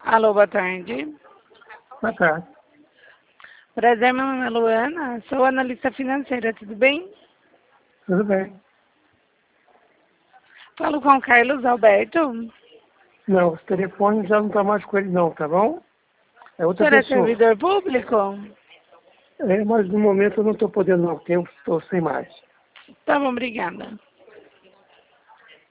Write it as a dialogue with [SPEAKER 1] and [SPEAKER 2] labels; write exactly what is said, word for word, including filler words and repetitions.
[SPEAKER 1] Alô, boa tarde.
[SPEAKER 2] Boa tarde.
[SPEAKER 1] Prazer, meu nome é Luana, sou analista financeira, tudo bem?
[SPEAKER 2] Tudo bem.
[SPEAKER 1] Falo com o Carlos Alberto.
[SPEAKER 2] Não, os telefones já não estão mais com ele não, tá bom? É
[SPEAKER 1] O
[SPEAKER 2] outra
[SPEAKER 1] senhor é
[SPEAKER 2] pessoa.
[SPEAKER 1] servidor público?
[SPEAKER 2] É, mas no momento eu não estou podendo não, tempo estou sem mais.
[SPEAKER 1] Tá bom, obrigada.